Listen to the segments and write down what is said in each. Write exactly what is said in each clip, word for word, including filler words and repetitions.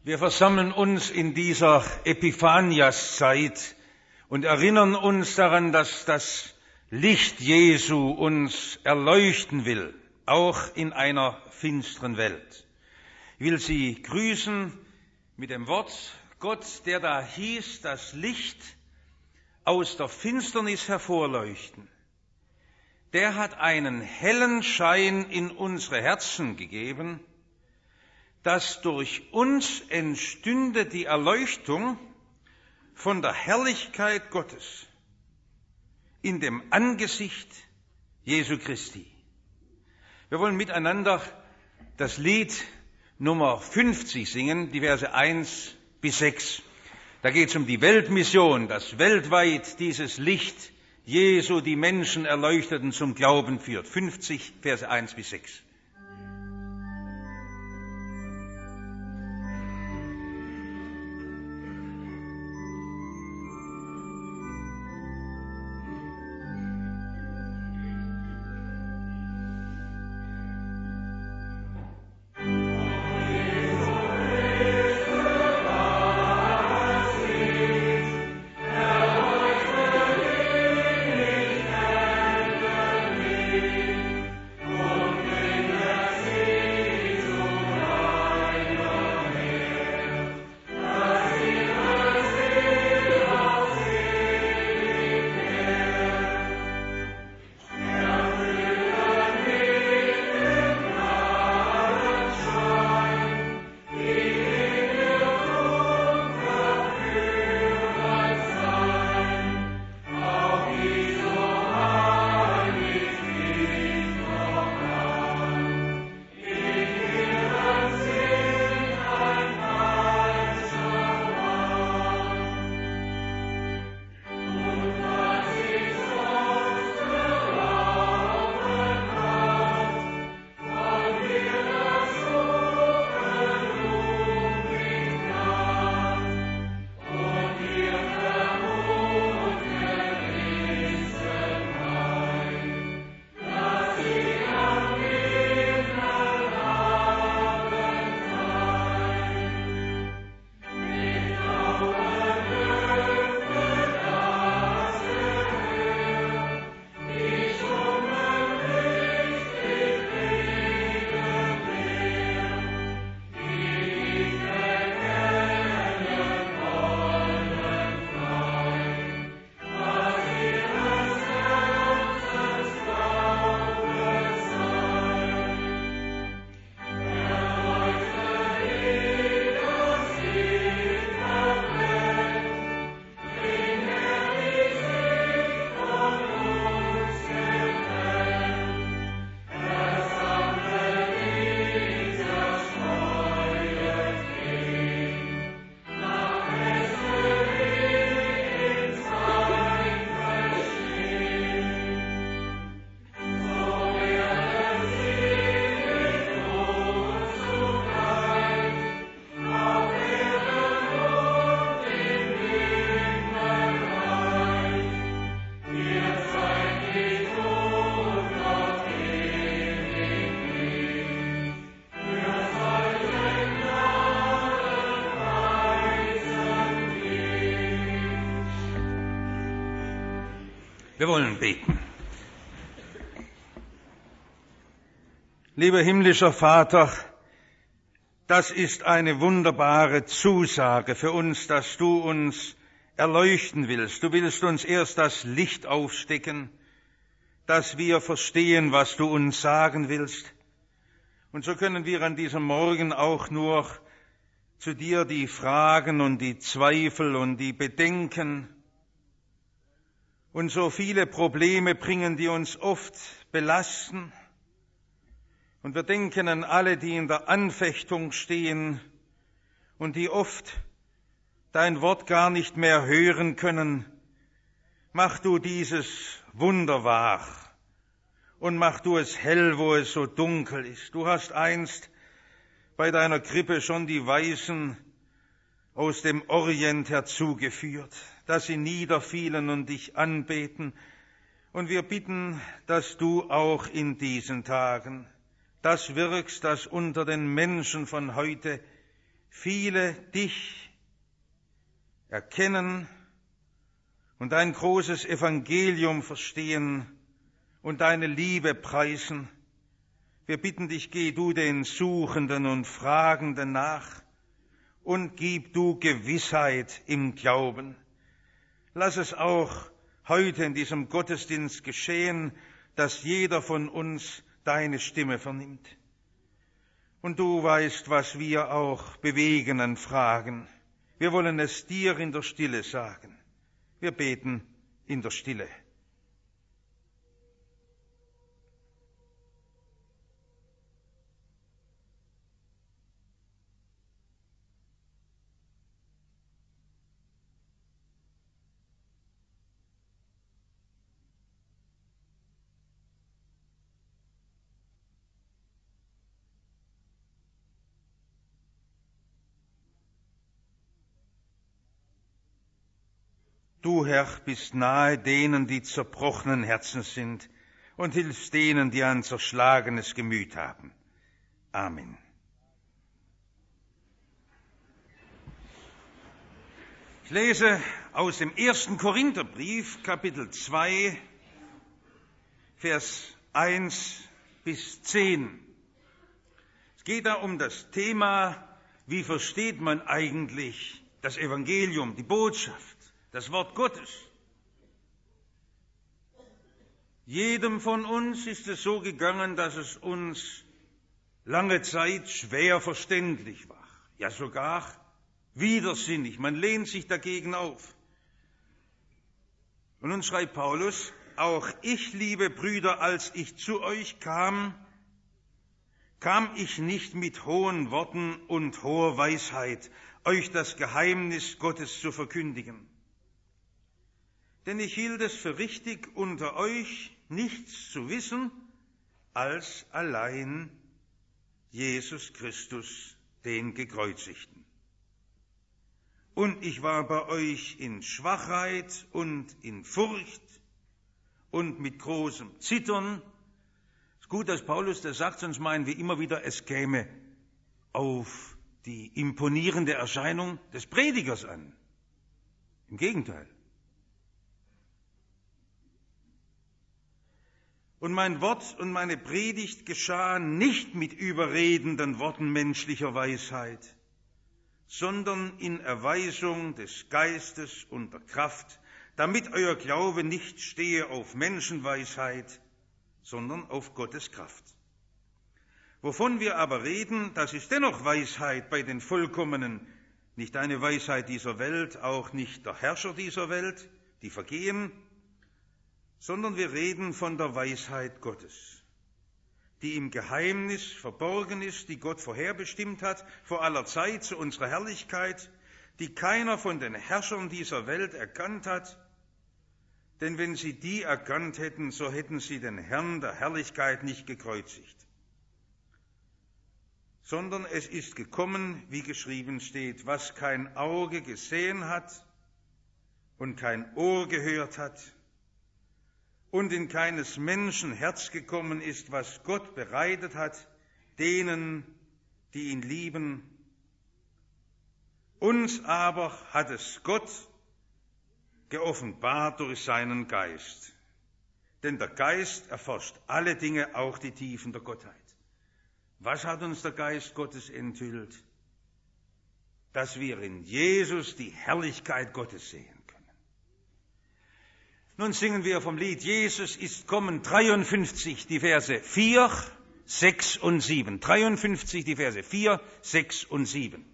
Wir versammeln uns in dieser Epiphaniaszeit und erinnern uns daran, dass das Licht Jesu uns erleuchten will, auch in einer finsteren Welt. Ich will Sie grüßen mit dem Wort: Gott, der da hieß, das Licht aus der Finsternis hervorleuchten, der hat einen hellen Schein in unsere Herzen gegeben, dass durch uns entstünde die Erleuchtung von der Herrlichkeit Gottes in dem Angesicht Jesu Christi. Wir wollen miteinander das Lied Nummer fünfzig singen, die Verse eins bis sechs. Da geht es um die Weltmission, dass weltweit dieses Licht Jesu die Menschen Erleuchteten zum Glauben führt. fünfzig, Verse eins bis sechs. Wir wollen beten. Lieber himmlischer Vater, das ist eine wunderbare Zusage für uns, dass du uns erleuchten willst. Du willst uns erst das Licht aufstecken, dass wir verstehen, was du uns sagen willst. Und so können wir an diesem Morgen auch nur zu dir die Fragen und die Zweifel und die Bedenken und so viele Probleme bringen, die uns oft belasten. Und wir denken an alle, die in der Anfechtung stehen und die oft dein Wort gar nicht mehr hören können. Mach du dieses Wunder wahr und mach du es hell, wo es so dunkel ist. Du hast einst bei deiner Krippe schon die Weisen aus dem Orient herzugeführt, dass sie niederfielen und dich anbeten. Und wir bitten, dass du auch in diesen Tagen das wirkst, dass unter den Menschen von heute viele dich erkennen und dein großes Evangelium verstehen und deine Liebe preisen. Wir bitten dich, geh du den Suchenden und Fragenden nach und gib du Gewissheit im Glauben. Lass es auch heute in diesem Gottesdienst geschehen, dass jeder von uns deine Stimme vernimmt. Und du weißt, was wir auch bewegen an Fragen. Wir wollen es dir in der Stille sagen. Wir beten in der Stille. Du, Herr, bist nahe denen, die zerbrochenen Herzen sind, und hilfst denen, die ein zerschlagenes Gemüt haben. Amen. Ich lese aus dem ersten Korintherbrief, Kapitel zwei, Vers eins bis zehn. Es geht da um das Thema, wie versteht man eigentlich das Evangelium, die Botschaft, das Wort Gottes. Jedem von uns ist es so gegangen, dass es uns lange Zeit schwer verständlich war, ja sogar widersinnig. Man lehnt sich dagegen auf. Und nun schreibt Paulus, auch ich, liebe Brüder, als ich zu euch kam, kam ich nicht mit hohen Worten und hoher Weisheit, euch das Geheimnis Gottes zu verkündigen. Denn ich hielt es für richtig, unter euch nichts zu wissen, als allein Jesus Christus, den Gekreuzigten. Und ich war bei euch in Schwachheit und in Furcht und mit großem Zittern. Es ist gut, dass Paulus das sagt, sonst meinen wir immer wieder, es käme auf die imponierende Erscheinung des Predigers an. Im Gegenteil. Und mein Wort und meine Predigt geschahen nicht mit überredenden Worten menschlicher Weisheit, sondern in Erweisung des Geistes und der Kraft, damit euer Glaube nicht stehe auf Menschenweisheit, sondern auf Gottes Kraft. Wovon wir aber reden, das ist dennoch Weisheit bei den Vollkommenen, nicht eine Weisheit dieser Welt, auch nicht der Herrscher dieser Welt, die vergehen, sondern wir reden von der Weisheit Gottes, die im Geheimnis verborgen ist, die Gott vorherbestimmt hat, vor aller Zeit zu unserer Herrlichkeit, die keiner von den Herrschern dieser Welt erkannt hat, denn wenn sie die erkannt hätten, so hätten sie den Herrn der Herrlichkeit nicht gekreuzigt. Sondern es ist gekommen, wie geschrieben steht, was kein Auge gesehen hat und kein Ohr gehört hat, und in keines Menschen Herz gekommen ist, was Gott bereitet hat, denen, die ihn lieben. Uns aber hat es Gott geoffenbart durch seinen Geist. Denn der Geist erforscht alle Dinge, auch die Tiefen der Gottheit. Was hat uns der Geist Gottes enthüllt? Dass wir in Jesus die Herrlichkeit Gottes sehen. Nun singen wir vom Lied Jesus ist kommen, dreiundfünfzig, die Verse vier, sechs und sieben. dreiundfünfzig, die Verse vier, sechs und sieben.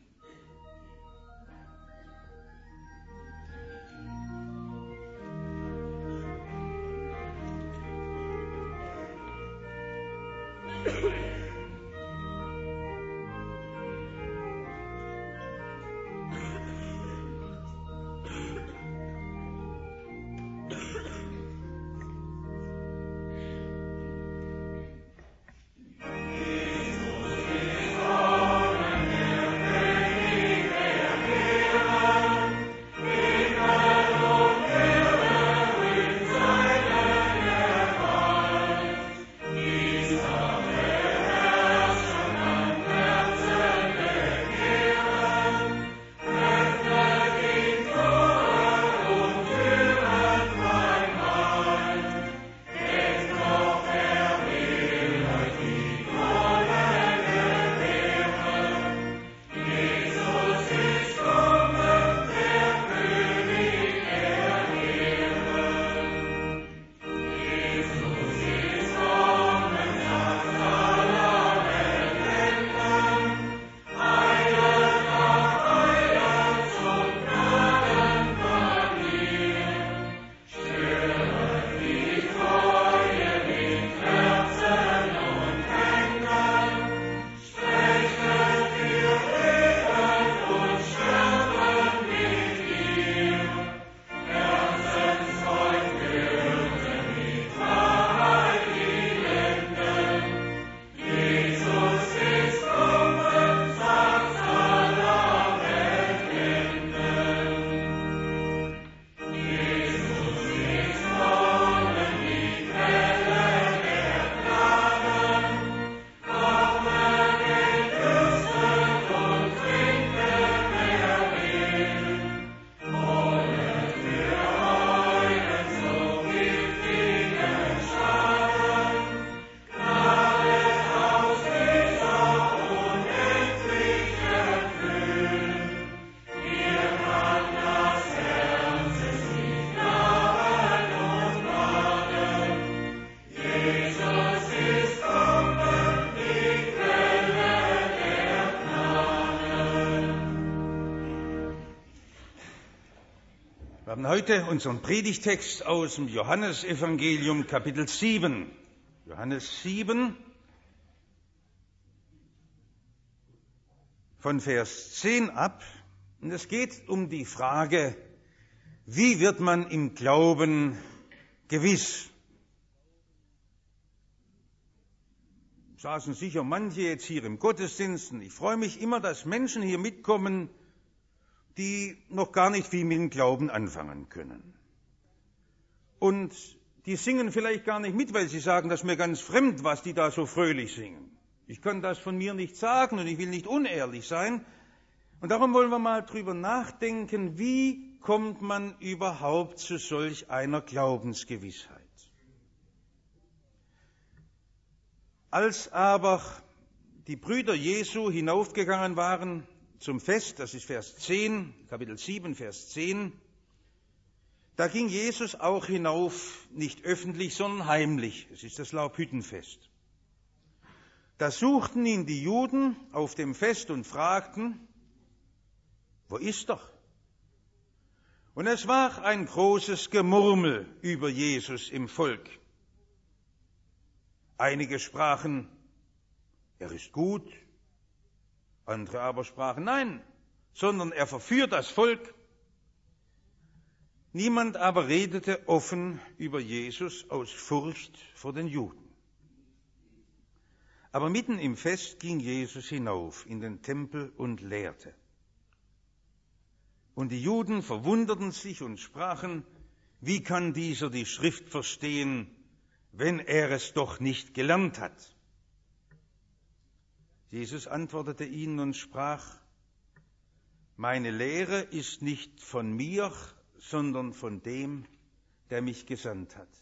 Wir haben heute unseren Predigtext aus dem Johannesevangelium, Kapitel sieben. Johannes sieben, von Vers zehn ab. Und es geht um die Frage, wie wird man im Glauben gewiss? Saßen sicher manche jetzt hier im Gottesdienst. Und ich freue mich immer, dass Menschen hier mitkommen, die noch gar nicht viel mit dem Glauben anfangen können. Und die singen vielleicht gar nicht mit, weil sie sagen, das ist mir ganz fremd, was die da so fröhlich singen. Ich kann das von mir nicht sagen und ich will nicht unehrlich sein. Und darum wollen wir mal drüber nachdenken, wie kommt man überhaupt zu solch einer Glaubensgewissheit? Als aber die Brüder Jesu hinaufgegangen waren zum Fest, das ist Vers zehn, Kapitel sieben, Vers zehn, da ging Jesus auch hinauf, nicht öffentlich, sondern heimlich. Es ist das Laubhüttenfest. Da suchten ihn die Juden auf dem Fest und fragten, wo ist er? Und es war ein großes Gemurmel über Jesus im Volk. Einige sprachen, er ist gut. Andere aber sprachen, nein, sondern er verführt das Volk. Niemand aber redete offen über Jesus aus Furcht vor den Juden. Aber mitten im Fest ging Jesus hinauf in den Tempel und lehrte. Und die Juden verwunderten sich und sprachen, wie kann dieser die Schrift verstehen, wenn er es doch nicht gelernt hat? Jesus antwortete ihnen und sprach, meine Lehre ist nicht von mir, sondern von dem, der mich gesandt hat.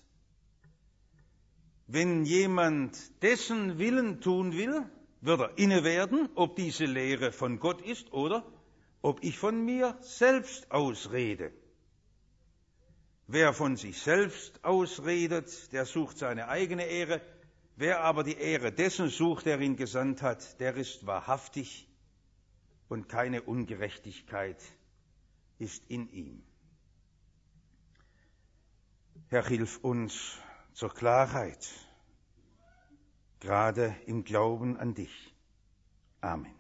Wenn jemand dessen Willen tun will, wird er inne werden, ob diese Lehre von Gott ist oder ob ich von mir selbst ausrede. Wer von sich selbst ausredet, der sucht seine eigene Ehre. Wer aber die Ehre dessen sucht, der ihn gesandt hat, der ist wahrhaftig und keine Ungerechtigkeit ist in ihm. Herr, hilf uns zur Klarheit, gerade im Glauben an dich. Amen.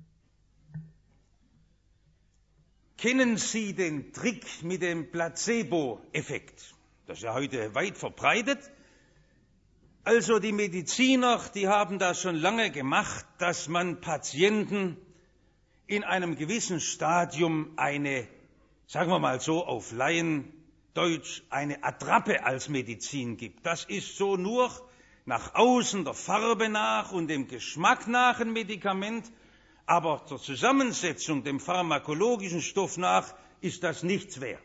Kennen Sie den Trick mit dem Placebo-Effekt? Das ist ja heute weit verbreitet. Also die Mediziner, die haben das schon lange gemacht, dass man Patienten in einem gewissen Stadium eine, sagen wir mal so auf Laiendeutsch, eine Attrappe als Medizin gibt. Das ist so nur nach außen der Farbe nach und dem Geschmack nach ein Medikament, aber zur Zusammensetzung, dem pharmakologischen Stoff nach, ist das nichts wert.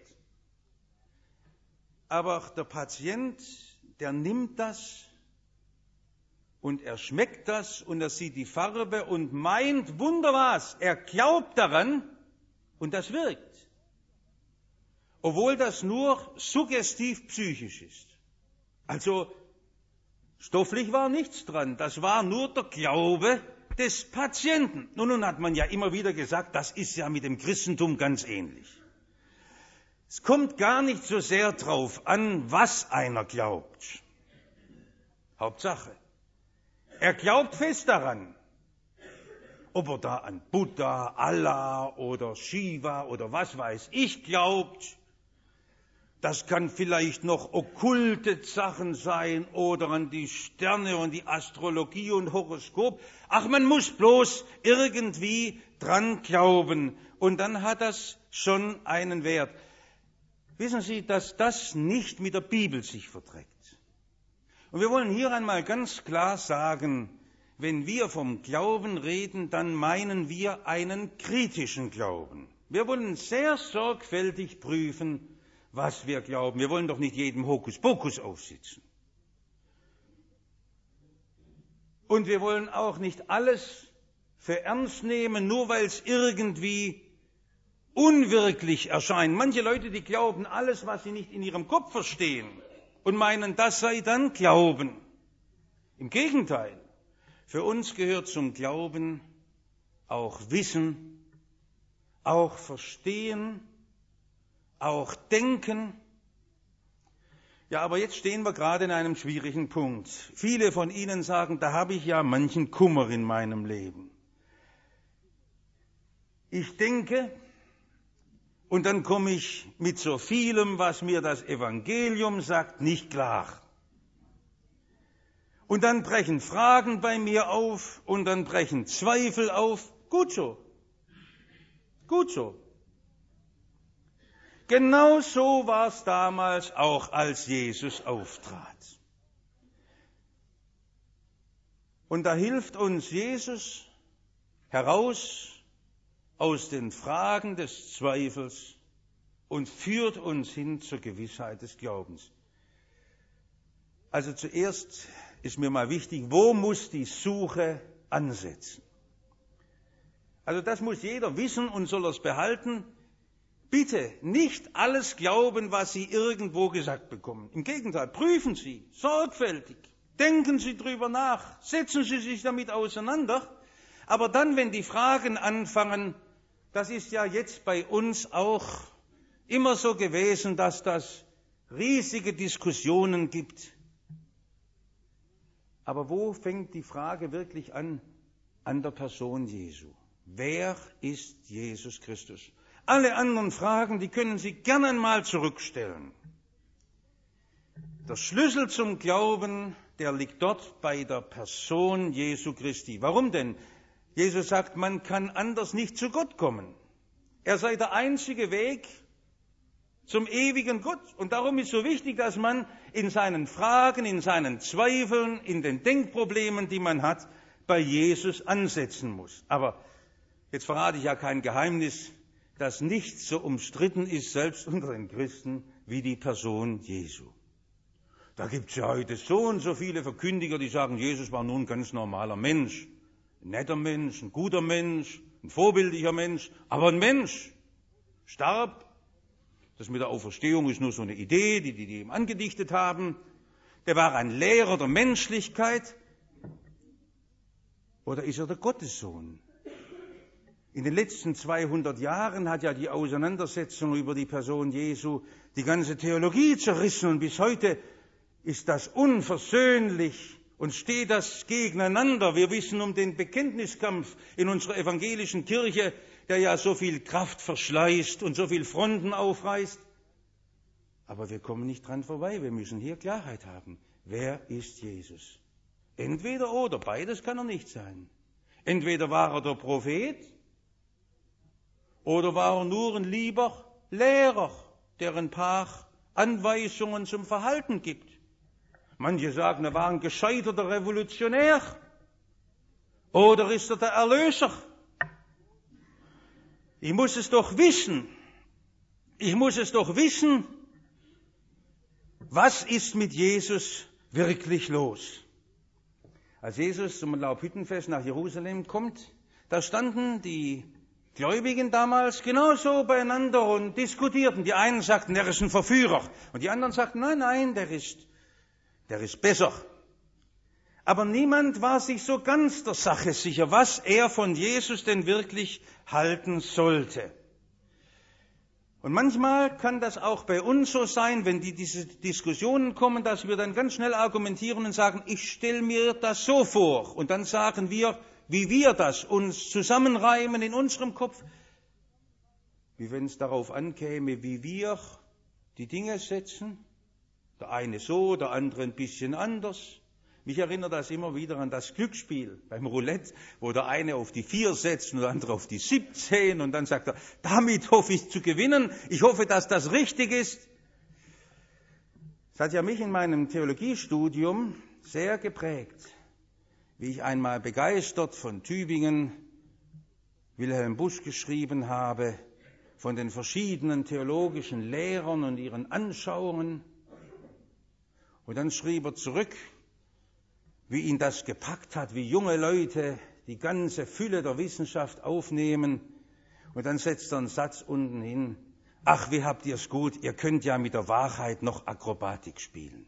Aber der Patient, der nimmt das und er schmeckt das und er sieht die Farbe und meint, wunder was, er glaubt daran und das wirkt. Obwohl das nur suggestiv psychisch ist. Also stofflich war nichts dran, das war nur der Glaube des Patienten. Nun, nun hat man ja immer wieder gesagt, das ist ja mit dem Christentum ganz ähnlich. Es kommt gar nicht so sehr drauf an, was einer glaubt. Hauptsache, er glaubt fest daran. Ob er da an Buddha, Allah oder Shiva oder was weiß ich glaubt, das kann vielleicht noch okkulte Sachen sein oder an die Sterne und die Astrologie und Horoskop. Ach, man muss bloß irgendwie dran glauben und dann hat das schon einen Wert. Wissen Sie, dass das nicht mit der Bibel sich verträgt. Und wir wollen hier einmal ganz klar sagen, wenn wir vom Glauben reden, dann meinen wir einen kritischen Glauben. Wir wollen sehr sorgfältig prüfen, was wir glauben. Wir wollen doch nicht jedem Hokuspokus aufsitzen. Und wir wollen auch nicht alles für ernst nehmen, nur weil es irgendwie unwirklich erscheint. Manche Leute, die glauben alles, was sie nicht in ihrem Kopf verstehen und meinen, das sei dann Glauben. Im Gegenteil, für uns gehört zum Glauben auch Wissen, auch Verstehen, auch denken. Ja, aber jetzt stehen wir gerade in einem schwierigen Punkt. Viele von Ihnen sagen, da habe ich ja manchen Kummer in meinem Leben. Ich denke, und dann komme ich mit so vielem, was mir das Evangelium sagt, nicht klar. Und dann brechen Fragen bei mir auf und dann brechen Zweifel auf. Gut so. Gut so. Genau so war es damals auch, als Jesus auftrat. Und da hilft uns Jesus heraus aus den Fragen des Zweifels und führt uns hin zur Gewissheit des Glaubens. Also zuerst ist mir mal wichtig, wo muss die Suche ansetzen? Also das muss jeder wissen und soll es behalten. Bitte nicht alles glauben, was Sie irgendwo gesagt bekommen. Im Gegenteil, prüfen Sie sorgfältig, denken Sie drüber nach, setzen Sie sich damit auseinander. Aber dann, wenn die Fragen anfangen, das ist ja jetzt bei uns auch immer so gewesen, dass das riesige Diskussionen gibt. Aber wo fängt die Frage wirklich an? An der Person Jesu. Wer ist Jesus Christus? Alle anderen Fragen, die können Sie gerne mal zurückstellen. Der Schlüssel zum Glauben, der liegt dort bei der Person Jesu Christi. Warum denn? Jesus sagt, man kann anders nicht zu Gott kommen. Er sei der einzige Weg zum ewigen Gott. Und darum ist so wichtig, dass man in seinen Fragen, in seinen Zweifeln, in den Denkproblemen, die man hat, bei Jesus ansetzen muss. Aber jetzt verrate ich ja kein Geheimnis, dass nichts so umstritten ist, selbst unter den Christen, wie die Person Jesu. Da gibt es ja heute so und so viele Verkündiger, die sagen, Jesus war nur ein ganz normaler Mensch. Ein netter Mensch, ein guter Mensch, ein vorbildlicher Mensch, aber ein Mensch starb. Das mit der Auferstehung ist nur so eine Idee, die die, die ihm angedichtet haben. Der war ein Lehrer der Menschlichkeit. Oder ist er der Gottessohn? In den letzten zweihundert Jahren hat ja die Auseinandersetzung über die Person Jesu die ganze Theologie zerrissen und bis heute ist das unversöhnlich und steht das gegeneinander. Wir wissen um den Bekenntniskampf in unserer evangelischen Kirche, der ja so viel Kraft verschleißt und so viel Fronten aufreißt. Aber wir kommen nicht dran vorbei, wir müssen hier Klarheit haben. Wer ist Jesus? Entweder oder, beides kann er nicht sein. Entweder war er der Prophet, oder war er nur ein lieber Lehrer, der ein paar Anweisungen zum Verhalten gibt? Manche sagen, er war ein gescheiterter Revolutionär. Oder ist er der Erlöser? Ich muss es doch wissen. Ich muss es doch wissen, was ist mit Jesus wirklich los? Als Jesus zum Laubhüttenfest nach Jerusalem kommt, da standen die Gläubigen damals genauso beieinander und diskutierten. Die einen sagten, der ist ein Verführer. Und die anderen sagten, nein, nein, der ist, der ist besser. Aber niemand war sich so ganz der Sache sicher, was er von Jesus denn wirklich halten sollte. Und manchmal kann das auch bei uns so sein, wenn die, diese Diskussionen kommen, dass wir dann ganz schnell argumentieren und sagen, ich stelle mir das so vor. Und dann sagen wir, wie wir das uns zusammenreimen in unserem Kopf, wie wenn es darauf ankäme, wie wir die Dinge setzen. Der eine so, der andere ein bisschen anders. Mich erinnert das immer wieder an das Glücksspiel beim Roulette, wo der eine auf die vier setzt und der andere auf die siebzehn und dann sagt er, damit hoffe ich zu gewinnen, ich hoffe, dass das richtig ist. Das hat ja mich in meinem Theologiestudium sehr geprägt, wie ich einmal begeistert von Tübingen Wilhelm Busch geschrieben habe, von den verschiedenen theologischen Lehrern und ihren Anschauungen. Und dann schrieb er zurück, wie ihn das gepackt hat, wie junge Leute die ganze Fülle der Wissenschaft aufnehmen. Und dann setzt er einen Satz unten hin, ach, wie habt ihr es gut, ihr könnt ja mit der Wahrheit noch Akrobatik spielen.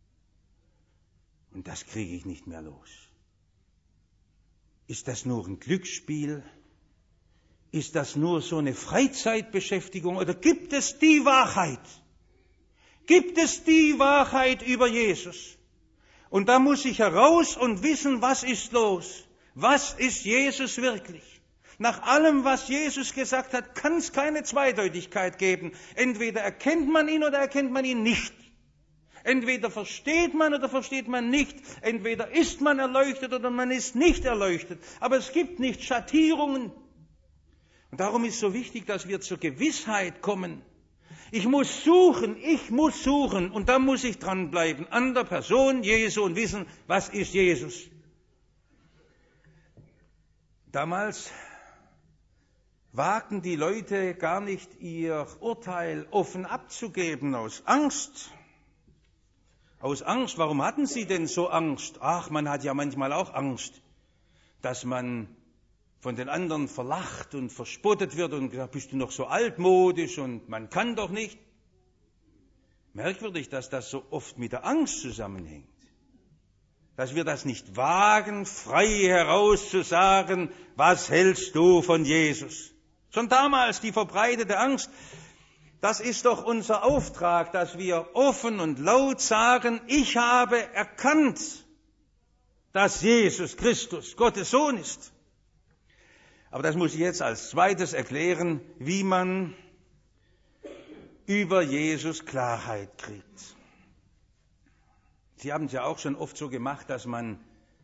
Und das kriege ich nicht mehr los. Ist das nur ein Glücksspiel? Ist das nur so eine Freizeitbeschäftigung oder gibt es die Wahrheit? Gibt es die Wahrheit über Jesus? Und da muss ich heraus und wissen, was ist los? Was ist Jesus wirklich? Nach allem, was Jesus gesagt hat, kann es keine Zweideutigkeit geben. Entweder erkennt man ihn oder erkennt man ihn nicht. Entweder versteht man oder versteht man nicht. Entweder ist man erleuchtet oder man ist nicht erleuchtet. Aber es gibt nicht Schattierungen. Und darum ist so wichtig, dass wir zur Gewissheit kommen. Ich muss suchen, ich muss suchen und da muss ich dranbleiben an der Person Jesu und wissen, was ist Jesus. Damals wagten die Leute gar nicht, ihr Urteil offen abzugeben aus Angst. Aus Angst, warum hatten sie denn so Angst? Ach, man hat ja manchmal auch Angst, dass man von den anderen verlacht und verspottet wird und gesagt, bist du noch so altmodisch und man kann doch nicht. Merkwürdig, dass das so oft mit der Angst zusammenhängt. Dass wir das nicht wagen, frei heraus zu sagen, was hältst du von Jesus? Schon damals die verbreitete Angst. Das ist doch unser Auftrag, dass wir offen und laut sagen, ich habe erkannt, dass Jesus Christus Gottes Sohn ist. Aber das muss ich jetzt als zweites erklären, wie man über Jesus Klarheit kriegt. Sie haben es ja auch schon oft so gemacht, dass man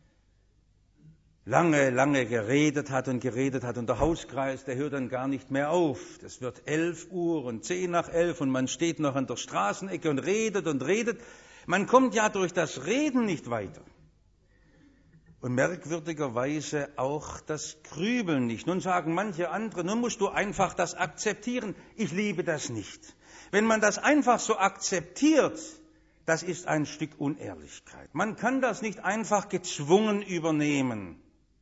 lange, lange geredet hat und geredet hat und der Hauskreis, der hört dann gar nicht mehr auf. Das wird elf Uhr und zehn nach elf und man steht noch an der Straßenecke und redet und redet. Man kommt ja durch das Reden nicht weiter. Und merkwürdigerweise auch das Grübeln nicht. Nun sagen manche andere, nun musst du einfach das akzeptieren. Ich liebe das nicht. Wenn man das einfach so akzeptiert, das ist ein Stück Unehrlichkeit. Man kann das nicht einfach gezwungen übernehmen.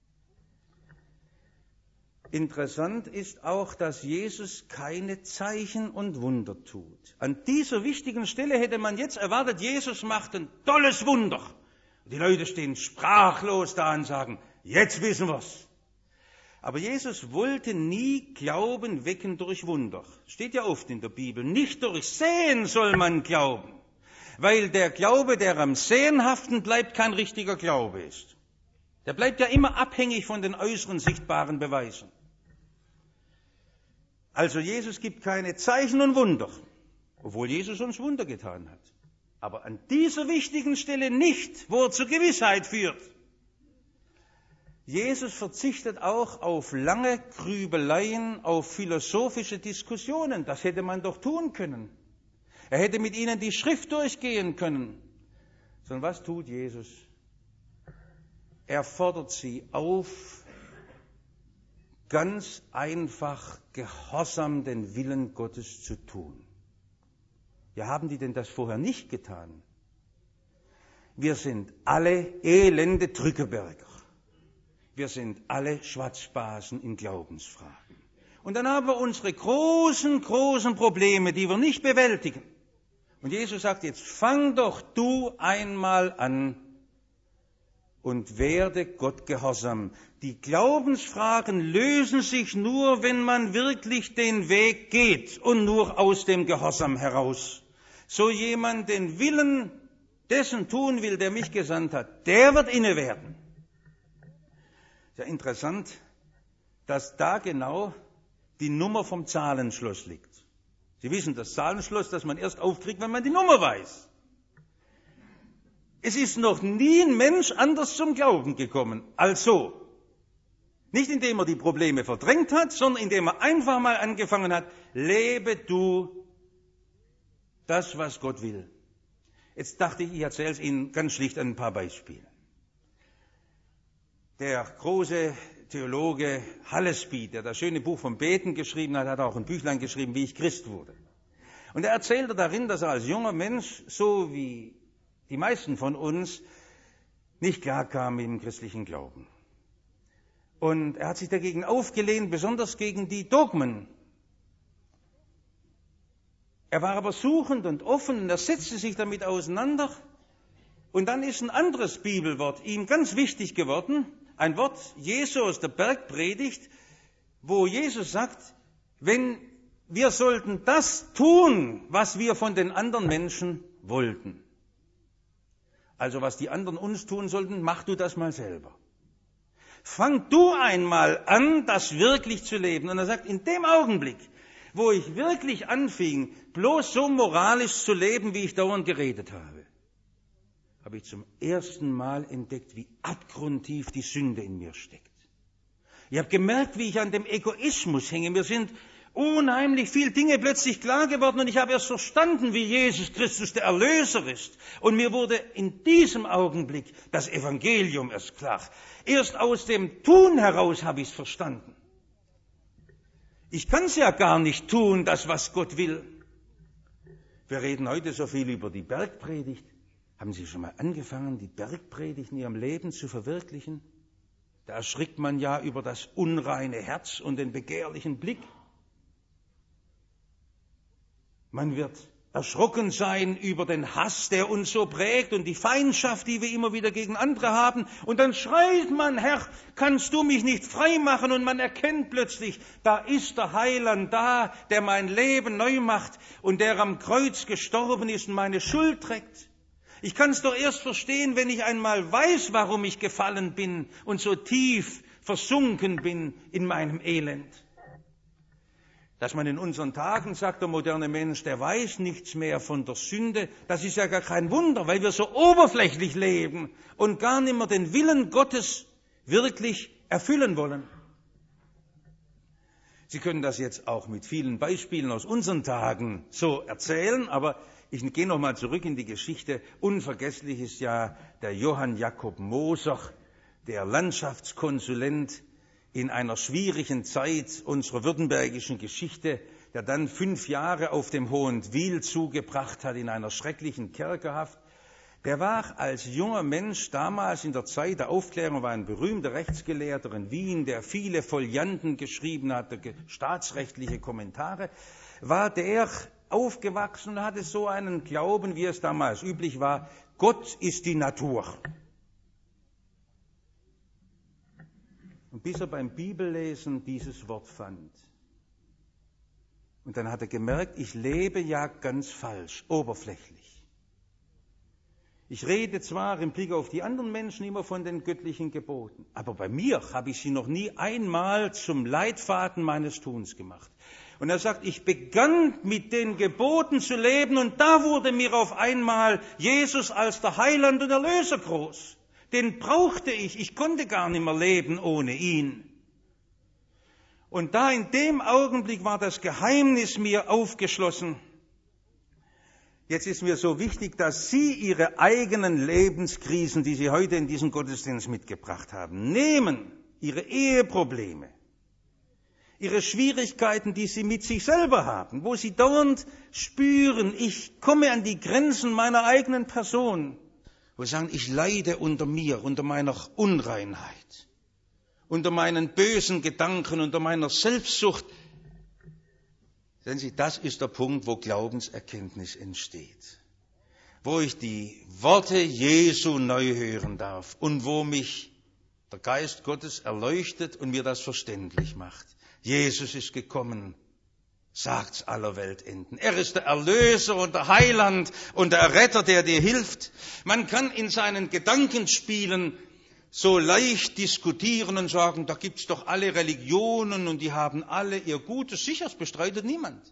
Interessant ist auch, dass Jesus keine Zeichen und Wunder tut. An dieser wichtigen Stelle hätte man jetzt erwartet, Jesus macht ein tolles Wunder. Die Leute stehen sprachlos da und sagen, jetzt wissen wir's. Aber Jesus wollte nie Glauben wecken durch Wunder. Steht ja oft in der Bibel, nicht durch Sehen soll man glauben. Weil der Glaube, der am Sehenhaften bleibt, kein richtiger Glaube ist. Der bleibt ja immer abhängig von den äußeren sichtbaren Beweisen. Also Jesus gibt keine Zeichen und Wunder, obwohl Jesus uns Wunder getan hat. Aber an dieser wichtigen Stelle nicht, wo er zur Gewissheit führt. Jesus verzichtet auch auf lange Grübeleien, auf philosophische Diskussionen. Das hätte man doch tun können. Er hätte mit ihnen die Schrift durchgehen können. Sondern was tut Jesus? Er fordert sie auf, ganz einfach gehorsam den Willen Gottes zu tun. Ja, haben die denn das vorher nicht getan? Wir sind alle elende Drückeberger. Wir sind alle Schwatzbasen in Glaubensfragen. Und dann haben wir unsere großen, großen Probleme, die wir nicht bewältigen. Und Jesus sagt, jetzt fang doch du einmal an und werde Gott gehorsam. Die Glaubensfragen lösen sich nur, wenn man wirklich den Weg geht und nur aus dem Gehorsam heraus. So jemand den Willen dessen tun will, der mich gesandt hat, der wird inne werden. Ja, interessant, dass da genau die Nummer vom Zahlenschloss liegt. Sie wissen, das Zahlenschloss, das man erst aufkriegt, wenn man die Nummer weiß. Es ist noch nie ein Mensch anders zum Glauben gekommen als so. Nicht indem er die Probleme verdrängt hat, sondern indem er einfach mal angefangen hat, lebe du das, was Gott will. Jetzt dachte ich, ich erzähle es Ihnen ganz schlicht an ein paar Beispielen. Der große Theologe Hallesby, der das schöne Buch vom Beten geschrieben hat, hat auch ein Büchlein geschrieben, wie ich Christ wurde. Und er erzählte darin, dass er als junger Mensch, so wie die meisten von uns, nicht klarkam mit dem christlichen Glauben. Und er hat sich dagegen aufgelehnt, besonders gegen die Dogmen. Er war aber suchend und offen und er setzte sich damit auseinander. Und dann ist ein anderes Bibelwort ihm ganz wichtig geworden, ein Wort Jesu aus der Bergpredigt, wo Jesus sagt, wenn wir sollten das tun, was wir von den anderen Menschen wollten. Also was die anderen uns tun sollten, mach du das mal selber. Fang du einmal an, das wirklich zu leben. Und er sagt, in dem Augenblick, wo ich wirklich anfing, bloß so moralisch zu leben, wie ich dauernd geredet habe, habe ich zum ersten Mal entdeckt, wie abgrundtief die Sünde in mir steckt. Ich habe gemerkt, wie ich an dem Egoismus hänge. Mir sind unheimlich viele Dinge plötzlich klar geworden und ich habe erst verstanden, wie Jesus Christus der Erlöser ist. Und mir wurde in diesem Augenblick das Evangelium erst klar. Erst aus dem Tun heraus habe ich es verstanden. Ich kann es ja gar nicht tun, das, was Gott will. Wir reden heute so viel über die Bergpredigt. Haben Sie schon mal angefangen, die Bergpredigt in Ihrem Leben zu verwirklichen? Da erschrickt man ja über das unreine Herz und den begehrlichen Blick. Man wird erschrocken sein über den Hass, der uns so prägt und die Feindschaft, die wir immer wieder gegen andere haben. Und dann schreit man, Herr, kannst du mich nicht frei machen? Und man erkennt plötzlich, da ist der Heiland da, der mein Leben neu macht und der am Kreuz gestorben ist und meine Schuld trägt. Ich kann es doch erst verstehen, wenn ich einmal weiß, warum ich gefallen bin und so tief versunken bin in meinem Elend. Dass man in unseren Tagen, sagt der moderne Mensch, der weiß nichts mehr von der Sünde, das ist ja gar kein Wunder, weil wir so oberflächlich leben und gar nicht mehr den Willen Gottes wirklich erfüllen wollen. Sie können das jetzt auch mit vielen Beispielen aus unseren Tagen so erzählen, aber ich gehe noch mal zurück in die Geschichte. Unvergesslich ist ja der Johann Jakob Moser, der Landschaftskonsulent in einer schwierigen Zeit unserer württembergischen Geschichte, der dann fünf Jahre auf dem Hohenwil zugebracht hat in einer schrecklichen Kerkerhaft. Der war als junger Mensch damals in der Zeit der Aufklärung, war ein berühmter Rechtsgelehrter in Wien, der viele Folianten geschrieben hatte, staatsrechtliche Kommentare, war der aufgewachsen und hatte so einen Glauben, wie es damals üblich war, Gott ist die Natur. Und bis er beim Bibellesen dieses Wort fand. Und dann hat er gemerkt, ich lebe ja ganz falsch, oberflächlich. Ich rede zwar im Blick auf die anderen Menschen immer von den göttlichen Geboten, aber bei mir habe ich sie noch nie einmal zum Leitfaden meines Tuns gemacht. Und er sagt, ich begann mit den Geboten zu leben und da wurde mir auf einmal Jesus als der Heiland und Erlöser groß. Den brauchte ich, ich konnte gar nicht mehr leben ohne ihn. Und da in dem Augenblick war das Geheimnis mir aufgeschlossen. Jetzt ist mir so wichtig, dass Sie Ihre eigenen Lebenskrisen, die Sie heute in diesem Gottesdienst mitgebracht haben, nehmen, Ihre Eheprobleme, Ihre Schwierigkeiten, die Sie mit sich selber haben, wo Sie dauernd spüren, ich komme an die Grenzen meiner eigenen Person, wo Sie sagen, ich leide unter mir, unter meiner Unreinheit, unter meinen bösen Gedanken, unter meiner Selbstsucht. Sehen Sie, das ist der Punkt, wo Glaubenserkenntnis entsteht, wo ich die Worte Jesu neu hören darf und wo mich der Geist Gottes erleuchtet und mir das verständlich macht. Jesus ist gekommen, sagt's aller Weltenden. Er ist der Erlöser und der Heiland und der Retter, der dir hilft. Man kann in seinen Gedankenspielen so leicht diskutieren und sagen, da gibt's doch alle Religionen und die haben alle ihr Gutes. Sicher, das bestreitet niemand.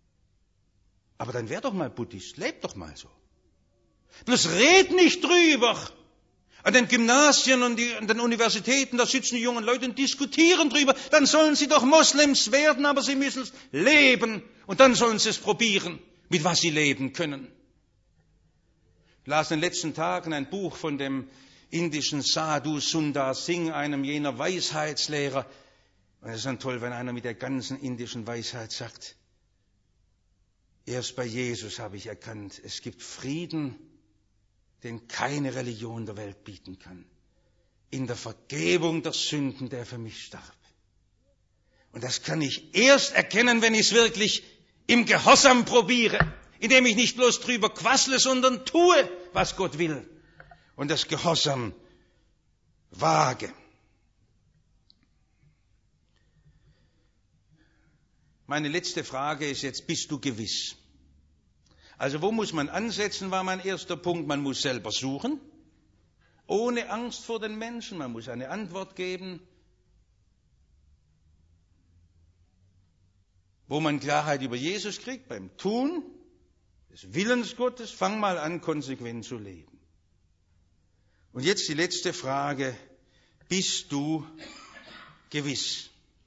Aber dann wär doch mal Buddhist, lebt doch mal so. Bloß red nicht drüber. An den Gymnasien und die, an den Universitäten, da sitzen die jungen Leute und diskutieren drüber. Dann sollen sie doch Moslems werden, aber sie müssen es leben. Und dann sollen sie es probieren, mit was sie leben können. Ich las in den letzten Tagen ein Buch von dem indischen Sadhu Sundar Singh, einem jener Weisheitslehrer. Und es ist dann toll, wenn einer mit der ganzen indischen Weisheit sagt, erst bei Jesus habe ich erkannt, es gibt Frieden, den keine Religion der Welt bieten kann. In der Vergebung der Sünden, der für mich starb. Und das kann ich erst erkennen, wenn ich es wirklich im Gehorsam probiere, indem ich nicht bloß drüber quassle, sondern tue, was Gott will. Und das Gehorsam wage. Meine letzte Frage ist jetzt, bist du gewiss? Also wo muss man ansetzen, war mein erster Punkt. Man muss selber suchen, ohne Angst vor den Menschen. Man muss eine Antwort geben, wo man Klarheit über Jesus kriegt, beim Tun des Willens Gottes. Fang mal an, konsequent zu leben. Und jetzt die letzte Frage, bist du gewiss?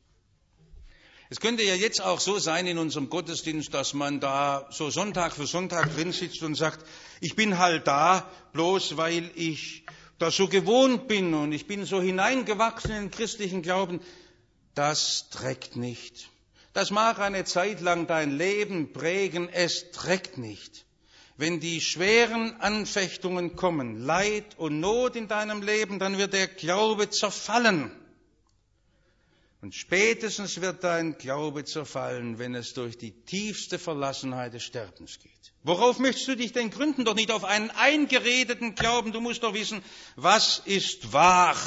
Es könnte ja jetzt auch so sein in unserem Gottesdienst, dass man da so Sonntag für Sonntag drin sitzt und sagt, ich bin halt da, bloß weil ich das so gewohnt bin und ich bin so hineingewachsen in den christlichen Glauben. Das trägt nicht. Das mag eine Zeit lang dein Leben prägen, es trägt nicht. Wenn die schweren Anfechtungen kommen, Leid und Not in deinem Leben, dann wird der Glaube zerfallen. Und spätestens wird dein Glaube zerfallen, wenn es durch die tiefste Verlassenheit des Sterbens geht. Worauf möchtest du dich denn gründen? Doch nicht auf einen eingeredeten Glauben. Du musst doch wissen, was ist wahr?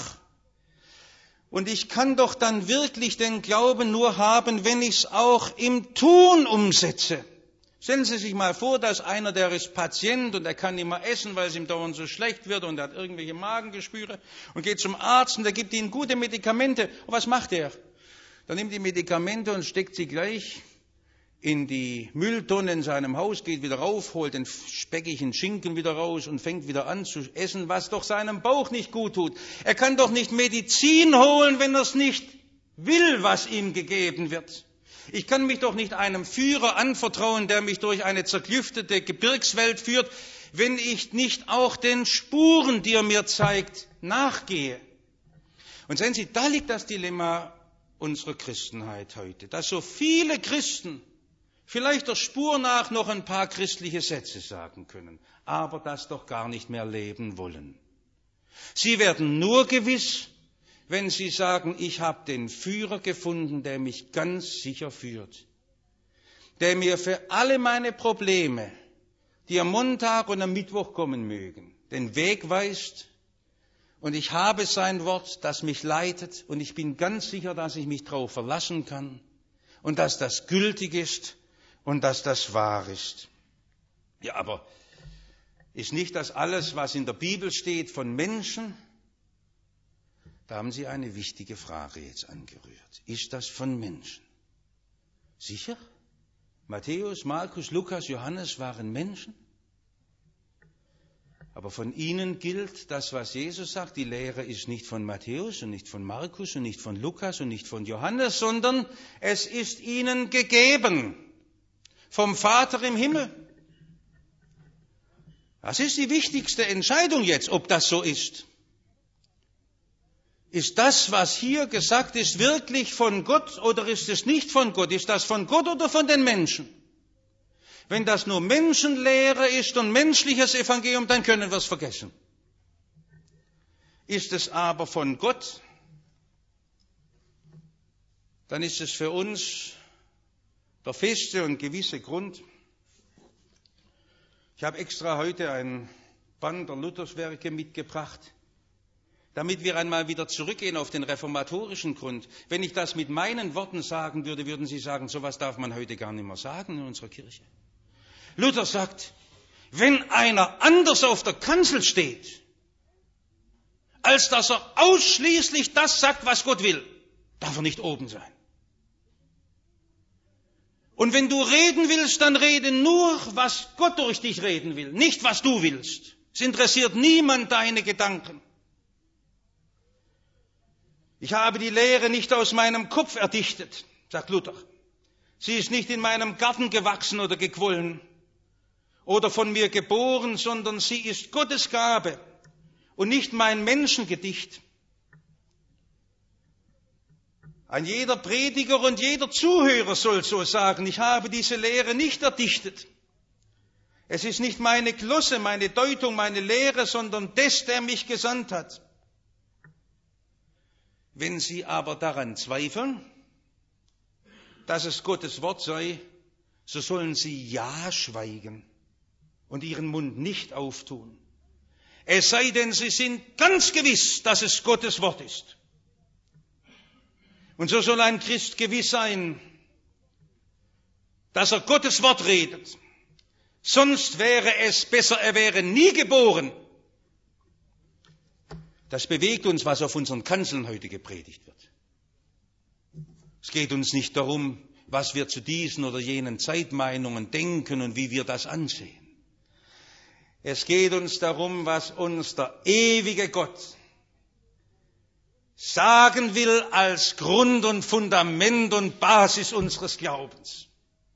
Und ich kann doch dann wirklich den Glauben nur haben, wenn ich es auch im Tun umsetze. Stellen Sie sich mal vor, dass einer, der ist Patient und er kann nicht mehr essen, weil es ihm dauernd so schlecht wird und er hat irgendwelche Magengeschwüre und geht zum Arzt und der gibt ihm gute Medikamente. Und was macht er? Der nimmt die Medikamente und steckt sie gleich in die Mülltonne in seinem Haus, geht wieder rauf, holt den speckigen Schinken wieder raus und fängt wieder an zu essen, was doch seinem Bauch nicht gut tut. Er kann doch nicht Medizin holen, wenn er es nicht will, was ihm gegeben wird. Ich kann mich doch nicht einem Führer anvertrauen, der mich durch eine zerklüftete Gebirgswelt führt, wenn ich nicht auch den Spuren, die er mir zeigt, nachgehe. Und sehen Sie, da liegt das Dilemma unserer Christenheit heute, dass so viele Christen vielleicht der Spur nach noch ein paar christliche Sätze sagen können, aber das doch gar nicht mehr leben wollen. Sie werden nur gewiss, wenn Sie sagen, ich habe den Führer gefunden, der mich ganz sicher führt, der mir für alle meine Probleme, die am Montag und am Mittwoch kommen mögen, den Weg weist. Und ich habe sein Wort, das mich leitet, und ich bin ganz sicher, dass ich mich darauf verlassen kann und dass das gültig ist und dass das wahr ist. Ja, aber ist nicht das alles, was in der Bibel steht, von Menschen? Da haben Sie eine wichtige Frage jetzt angerührt. Ist das von Menschen? Sicher? Matthäus, Markus, Lukas, Johannes waren Menschen? Aber von ihnen gilt das, was Jesus sagt. Die Lehre ist nicht von Matthäus und nicht von Markus und nicht von Lukas und nicht von Johannes, sondern es ist ihnen gegeben vom Vater im Himmel. Das ist die wichtigste Entscheidung jetzt, ob das so ist. Ist das, was hier gesagt ist, wirklich von Gott oder ist es nicht von Gott? Ist das von Gott oder von den Menschen? Wenn das nur Menschenlehre ist und menschliches Evangelium, dann können wir es vergessen. Ist es aber von Gott, dann ist es für uns der feste und gewisse Grund. Ich habe extra heute ein Band der Lutherswerke mitgebracht, damit wir einmal wieder zurückgehen auf den reformatorischen Grund. Wenn ich das mit meinen Worten sagen würde, würden Sie sagen, sowas darf man heute gar nicht mehr sagen in unserer Kirche. Luther sagt, wenn einer anders auf der Kanzel steht, als dass er ausschließlich das sagt, was Gott will, darf er nicht oben sein. Und wenn du reden willst, dann rede nur, was Gott durch dich reden will, nicht was du willst. Es interessiert niemand deine Gedanken. Ich habe die Lehre nicht aus meinem Kopf erdichtet, sagt Luther. Sie ist nicht in meinem Garten gewachsen oder gequollen oder von mir geboren, sondern sie ist Gottes Gabe und nicht mein Menschengedicht. Ein jeder Prediger und jeder Zuhörer soll so sagen, ich habe diese Lehre nicht erdichtet. Es ist nicht meine Glosse, meine Deutung, meine Lehre, sondern des, der mich gesandt hat. Wenn Sie aber daran zweifeln, dass es Gottes Wort sei, so sollen Sie ja schweigen und Ihren Mund nicht auftun. Es sei denn, Sie sind ganz gewiss, dass es Gottes Wort ist. Und so soll ein Christ gewiss sein, dass er Gottes Wort redet. Sonst wäre es besser, er wäre nie geboren. Das bewegt uns, was auf unseren Kanzeln heute gepredigt wird. Es geht uns nicht darum, was wir zu diesen oder jenen Zeitmeinungen denken und wie wir das ansehen. Es geht uns darum, was uns der ewige Gott sagen will als Grund und Fundament und Basis unseres Glaubens.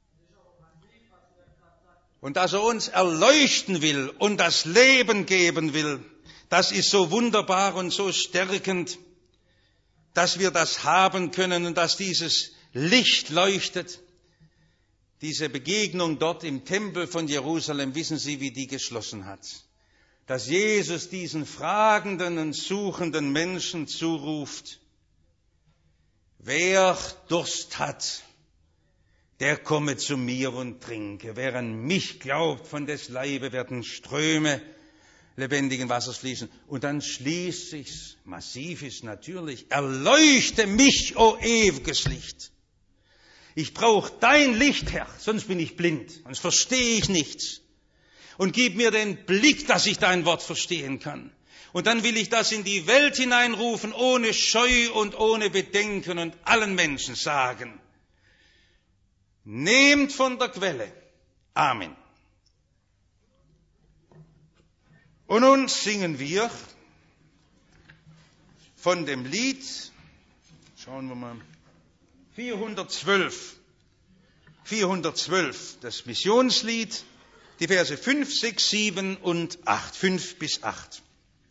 Und dass er uns erleuchten will und das Leben geben will, das ist so wunderbar und so stärkend, dass wir das haben können und dass dieses Licht leuchtet. Diese Begegnung dort im Tempel von Jerusalem, wissen Sie, wie die geschlossen hat? Dass Jesus diesen fragenden und suchenden Menschen zuruft: Wer Durst hat, der komme zu mir und trinke. Wer an mich glaubt, von des Leibe werden Ströme lebendigen Wassers fließen. Und dann schließt sich's, massiv ist natürlich: Erleuchte mich, o ewiges Licht. Ich brauche dein Licht, Herr, sonst bin ich blind, sonst verstehe ich nichts. Und gib mir den Blick, dass ich dein Wort verstehen kann. Und dann will ich das in die Welt hineinrufen, ohne Scheu und ohne Bedenken, und allen Menschen sagen: Nehmt von der Quelle. Amen. Und nun singen wir von dem Lied, schauen wir mal, vierhundertzwölf, vierhundertzwölf, das Missionslied, die Verse fünf, sechs, sieben und acht, fünf bis acht.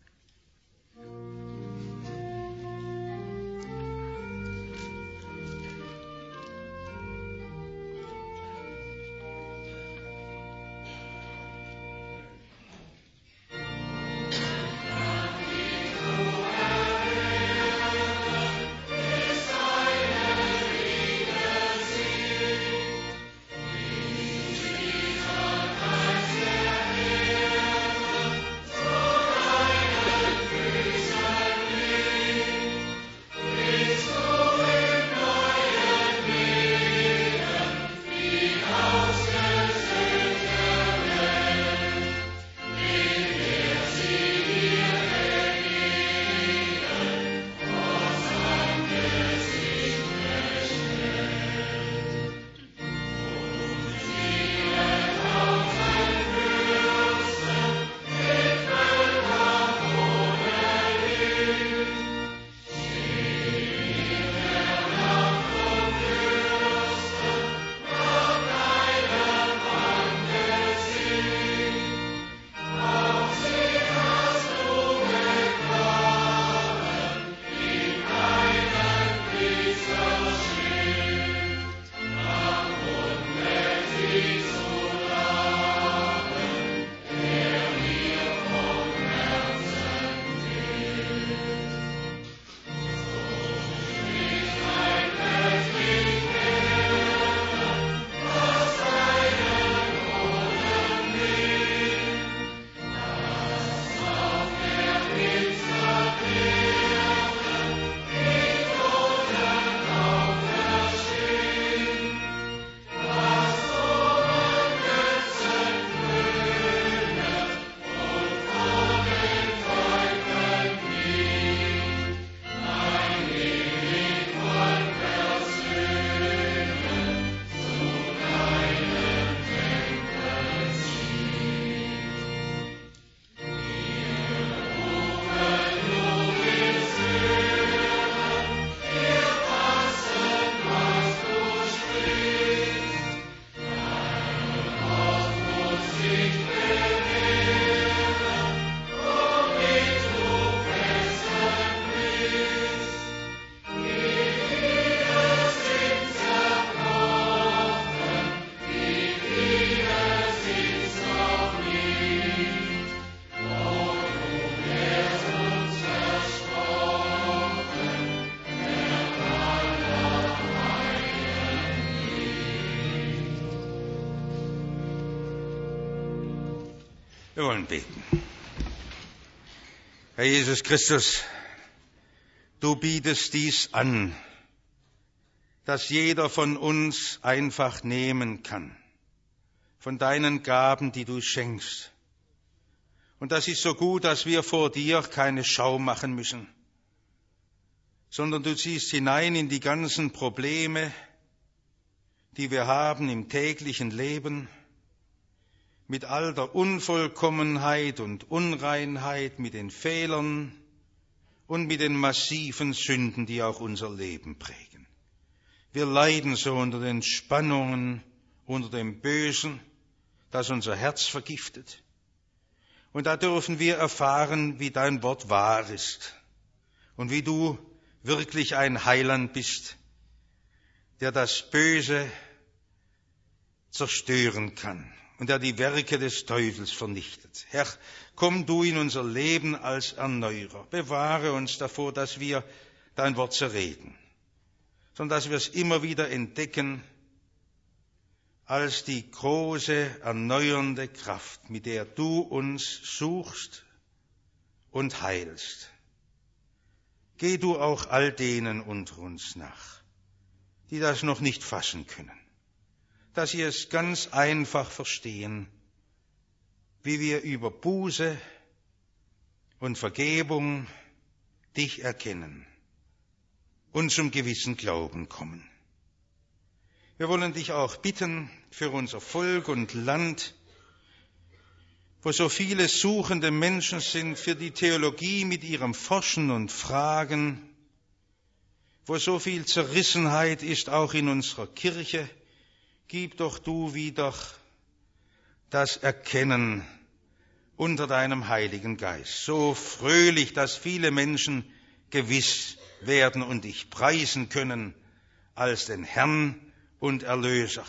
Wir wollen beten. Herr Jesus Christus, du bietest dies an. das jeder von uns einfach nehmen kann, von deinen Gaben, die du schenkst. Und das ist so gut, dass wir vor dir keine Schau machen müssen, sondern du siehst hinein in die ganzen Probleme, die wir haben im täglichen Leben, mit all der Unvollkommenheit und Unreinheit, mit den Fehlern und mit den massiven Sünden, die auch unser Leben prägen. Wir leiden so unter den Spannungen, unter dem Bösen, das unser Herz vergiftet. Und da dürfen wir erfahren, wie dein Wort wahr ist und wie du wirklich ein Heiland bist, der das Böse zerstören kann und der die Werke des Teufels vernichtet. Herr, komm du in unser Leben als Erneuerer. Bewahre uns davor, dass wir dein Wort zerreden, sondern dass wir es immer wieder entdecken als die große, erneuernde Kraft, mit der du uns suchst und heilst. Geh du auch all denen unter uns nach, die das noch nicht fassen können, dass sie es ganz einfach verstehen, wie wir über Buße und Vergebung dich erkennen und zum gewissen Glauben kommen. Wir wollen dich auch bitten für unser Volk und Land, wo so viele suchende Menschen sind, für die Theologie mit ihrem Forschen und Fragen, wo so viel Zerrissenheit ist, auch in unserer Kirche. Gib doch du wieder das Erkennen unter deinem Heiligen Geist, so fröhlich, dass viele Menschen gewiss werden und dich preisen können als den Herrn und Erlöser.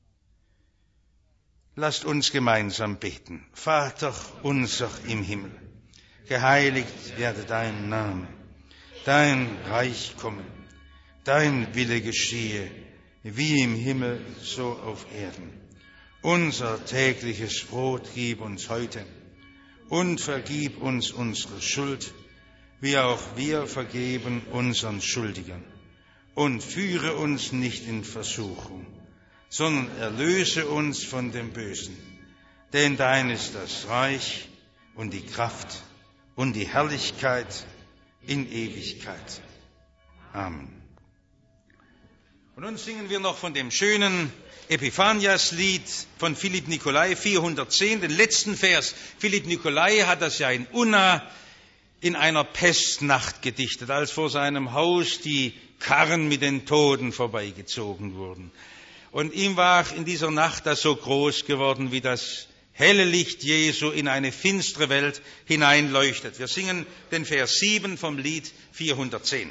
Lasst uns gemeinsam beten. Vater unser im Himmel, geheiligt werde dein Name, dein Reich komme, dein Wille geschehe, wie im Himmel, so auf Erden. Unser tägliches Brot gib uns heute und vergib uns unsere Schuld, wie auch wir vergeben unseren Schuldigern. Und führe uns nicht in Versuchung, sondern erlöse uns von dem Bösen. Denn dein ist das Reich und die Kraft und die Herrlichkeit in Ewigkeit. Amen. Und nun singen wir noch von dem schönen Epiphanias-Lied von Philipp Nicolai, vierhundertzehn, den letzten Vers. Philipp Nicolai hat das ja in Unna in einer Pestnacht gedichtet, als vor seinem Haus die Karren mit den Toten vorbeigezogen wurden. Und ihm war in dieser Nacht das so groß geworden, wie das helle Licht Jesu in eine finstere Welt hineinleuchtet. Wir singen den Vers sieben vom Lied vierhundertzehn.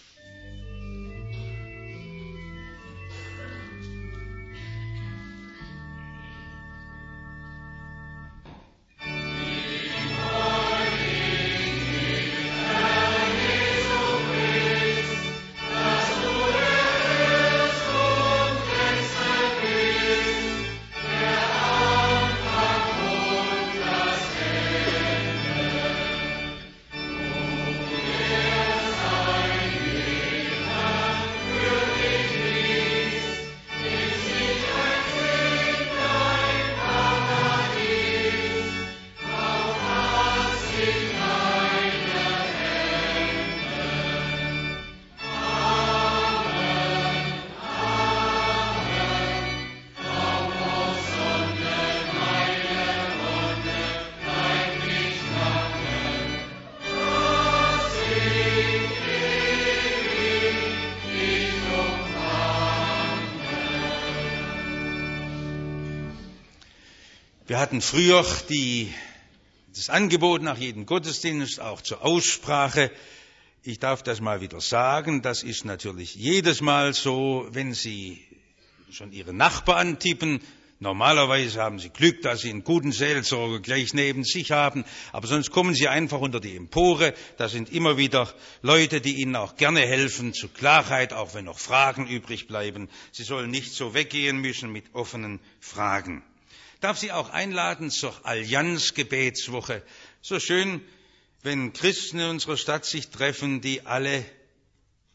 Wir hatten früher die, das Angebot nach jedem Gottesdienst auch zur Aussprache. Ich darf das mal wieder sagen, das ist natürlich jedes Mal so, wenn Sie schon Ihre Nachbarn antippen. Normalerweise haben Sie Glück, dass Sie einen guten Seelsorger gleich neben sich haben, aber sonst kommen Sie einfach unter die Empore. Da sind immer wieder Leute, die Ihnen auch gerne helfen zur Klarheit, auch wenn noch Fragen übrig bleiben. Sie sollen nicht so weggehen müssen mit offenen Fragen. Ich darf Sie auch einladen zur Allianz-Gebetswoche. So schön, wenn Christen in unserer Stadt sich treffen, die alle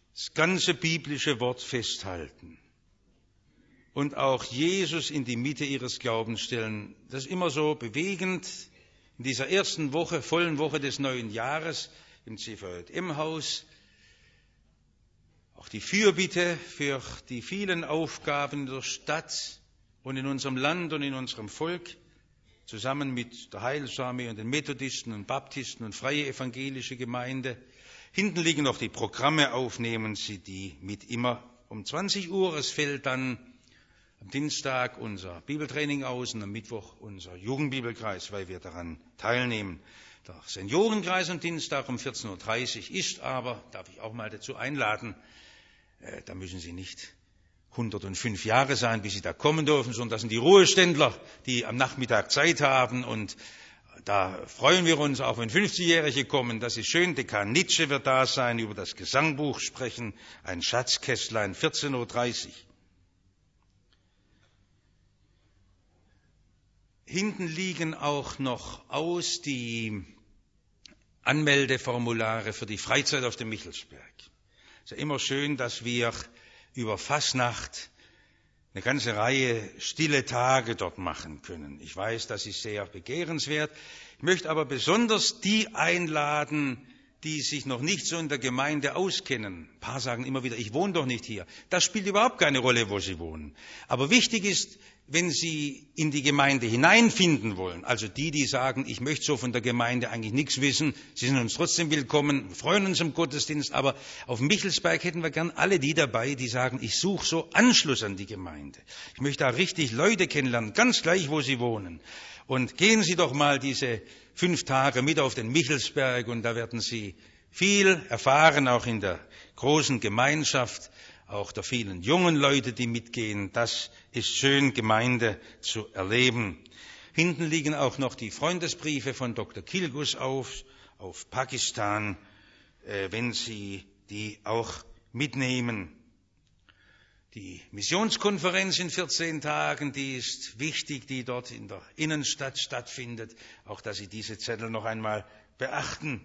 das ganze biblische Wort festhalten und auch Jesus in die Mitte ihres Glaubens stellen. Das ist immer so bewegend in dieser ersten Woche, vollen Woche des neuen Jahres im C V J M-Haus. Auch die Fürbitte für die vielen Aufgaben in der Stadt und in unserem Land und in unserem Volk, zusammen mit der Heilsarmee und den Methodisten und Baptisten und Freie Evangelische Gemeinde. Hinten liegen noch die Programme auf, nehmen Sie die mit, immer um zwanzig Uhr. Es fällt dann am Dienstag unser Bibeltraining aus und am Mittwoch unser Jugendbibelkreis, weil wir daran teilnehmen. Der Seniorenkreis am Dienstag um vierzehn Uhr dreißig ist aber, darf ich auch mal dazu einladen, äh, da müssen Sie nicht hundertfünf Jahre sein, bis Sie da kommen dürfen, sondern das sind die Ruheständler, die am Nachmittag Zeit haben, und da freuen wir uns, auch wenn fünfzigjährige kommen. Das ist schön. Dekan Nitsche wird da sein, über das Gesangbuch sprechen, ein Schatzkästlein, vierzehn Uhr dreißig. Hinten liegen auch noch aus die Anmeldeformulare für die Freizeit auf dem Michelsberg. Es ist ja immer schön, dass wir über Fasnacht eine ganze Reihe stille Tage dort machen können. Ich weiß, das ist sehr begehrenswert. Ich möchte aber besonders die einladen, die sich noch nicht so in der Gemeinde auskennen. Ein paar sagen immer wieder, ich wohne doch nicht hier. Das spielt überhaupt keine Rolle, wo sie wohnen. Aber wichtig ist, wenn Sie in die Gemeinde hineinfinden wollen, also die, die sagen, ich möchte so von der Gemeinde eigentlich nichts wissen, Sie sind uns trotzdem willkommen, wir freuen uns im Gottesdienst, aber auf dem Michelsberg hätten wir gern alle die dabei, die sagen, ich suche so Anschluss an die Gemeinde. Ich möchte da richtig Leute kennenlernen, ganz gleich, wo sie wohnen. Und gehen Sie doch mal diese fünf Tage mit auf den Michelsberg, und da werden Sie viel erfahren, auch in der großen Gemeinschaft, auch der vielen jungen Leute, die mitgehen. Das ist schön, Gemeinde zu erleben. Hinten liegen auch noch die Freundesbriefe von Doktor Kilgus auf, auf Pakistan, äh, wenn Sie die auch mitnehmen. Die Missionskonferenz in vierzehn Tagen, die ist wichtig, die dort in der Innenstadt stattfindet. Auch, dass Sie diese Zettel noch einmal beachten.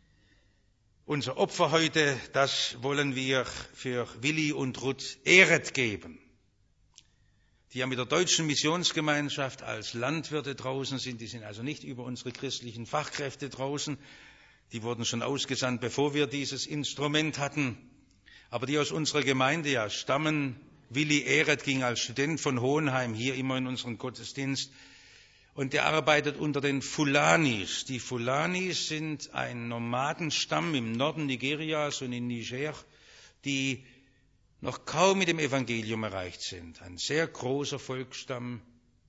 Unser Opfer heute, das wollen wir für Willi und Ruth Ehret geben, die ja mit der deutschen Missionsgemeinschaft als Landwirte draußen sind. Die sind also nicht über unsere christlichen Fachkräfte draußen. Die wurden schon ausgesandt, bevor wir dieses Instrument hatten. Aber die aus unserer Gemeinde ja stammen. Willi Ehret ging als Student von Hohenheim hier immer in unseren Gottesdienst. Und der arbeitet unter den Fulanis. Die Fulanis sind ein Nomadenstamm im Norden Nigerias und in Niger, die noch kaum mit dem Evangelium erreicht sind. Ein sehr großer Volksstamm.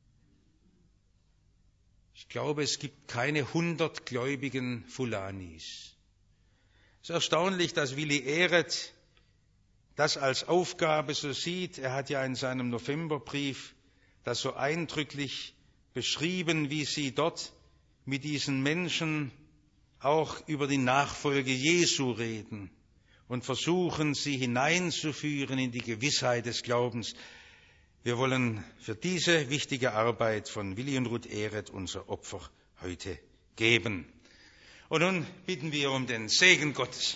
Ich glaube, es gibt keine hundert gläubigen Fulanis. Es ist erstaunlich, dass Willi Ehret das als Aufgabe so sieht. Er hat ja in seinem Novemberbrief das so eindrücklich beschrieben, wie sie dort mit diesen Menschen auch über die Nachfolge Jesu reden und versuchen, sie hineinzuführen in die Gewissheit des Glaubens. Wir wollen für diese wichtige Arbeit von Willi und Ruth Ehret unser Opfer heute geben. Und nun bitten wir um den Segen Gottes.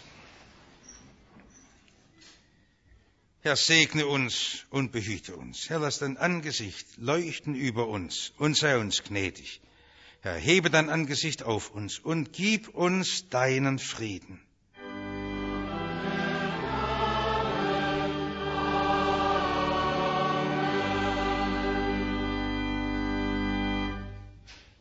Herr, segne uns und behüte uns. Herr, lass dein Angesicht leuchten über uns und sei uns gnädig. Herr, hebe dein Angesicht auf uns und gib uns deinen Frieden.